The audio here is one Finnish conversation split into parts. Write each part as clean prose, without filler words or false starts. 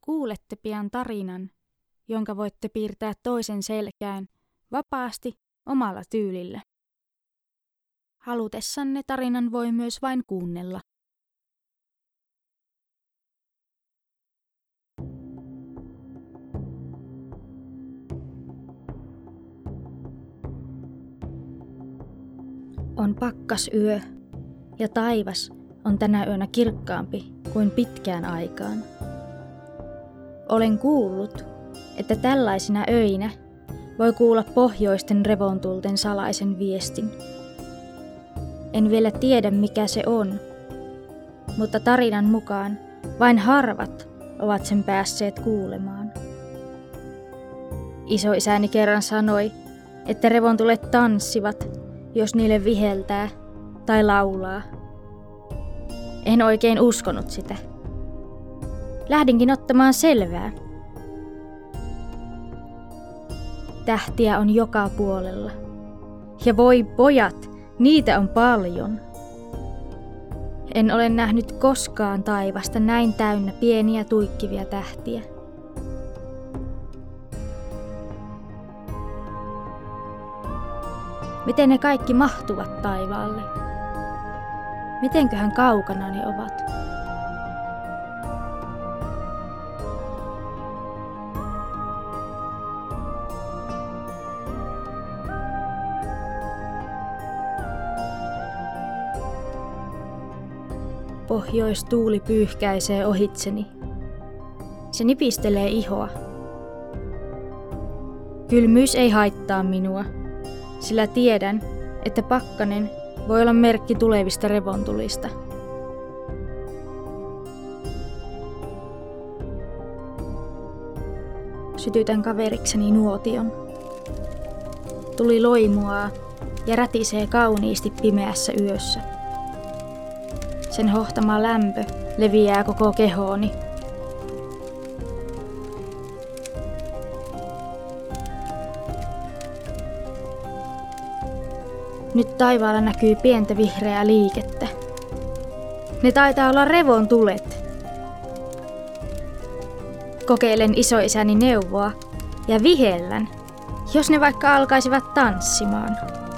Kuulette pian tarinan, jonka voitte piirtää toisen selkään vapaasti omalla tyylillä. Halutessanne tarinan voi myös vain kuunnella. On pakkasyö ja taivas on tänä yönä kirkkaampi kuin pitkään aikaan. Olen kuullut, että tällaisina öinä voi kuulla pohjoisten revontulten salaisen viestin. En vielä tiedä mikä se on, mutta tarinan mukaan vain harvat ovat sen päässeet kuulemaan. Isoisäni kerran sanoi, että revontulet tanssivat, jos niille viheltää tai laulaa. En oikein uskonut sitä. Lähdinkin ottamaan selvää. Tähtiä on joka puolella. Ja voi pojat, niitä on paljon. En ole nähnyt koskaan taivasta näin täynnä pieniä tuikkivia tähtiä. Miten ne kaikki mahtuvat taivaalle? Mitenköhän kaukana ne ovat? Pohjoistuuli pyyhkäisee ohitseni. Se nipistelee ihoa. Kylmyys ei haittaa minua, sillä tiedän, että pakkanen voi olla merkki tulevista revontulista. Sytytän kaverikseni nuotion. Tuli loimuaa ja rätisee kauniisti pimeässä yössä. Sen hohtama lämpö leviää koko kehooni. Nyt taivaalla näkyy pientä vihreää liikettä. Ne taitaa olla revontulet. Kokeilen isoisäni neuvoa ja vihellän, jos ne vaikka alkaisivat tanssimaan.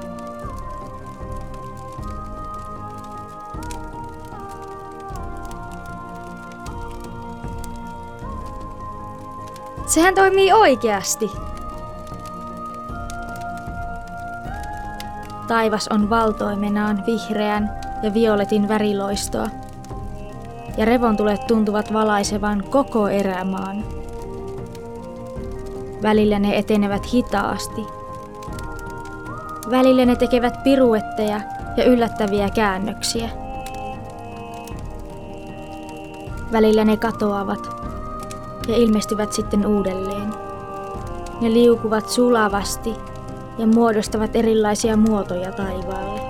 Sehän toimii oikeasti. Taivas on valtoimenaan vihreän ja violetin väriloistoa, ja revontulet tuntuvat valaisevan koko erämaan. Välillä ne etenevät hitaasti. Välillä ne tekevät piruetteja ja yllättäviä käännöksiä. Välillä ne katoavat ja ilmestyvät sitten uudelleen. Ne liukuvat sulavasti ja muodostavat erilaisia muotoja taivaalle.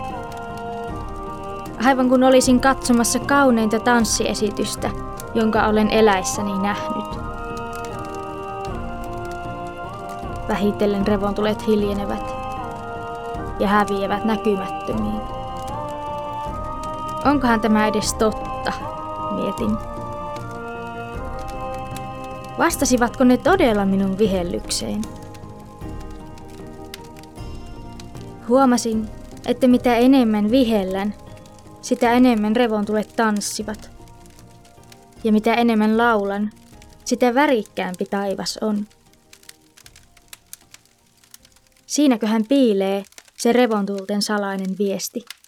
Aivan kun olisin katsomassa kauneinta tanssiesitystä, jonka olen eläissäni nähnyt. Vähitellen revontulet hiljenevät ja häviävät näkymättömiin. Onkohan tämä edes totta, mietin. Vastasivatko ne todella minun vihellykseen? Huomasin, että mitä enemmän vihellän, sitä enemmän revontulet tanssivat. Ja mitä enemmän laulan, sitä värikkäämpi taivas on. Siinäköhän piilee se revontulten salainen viesti.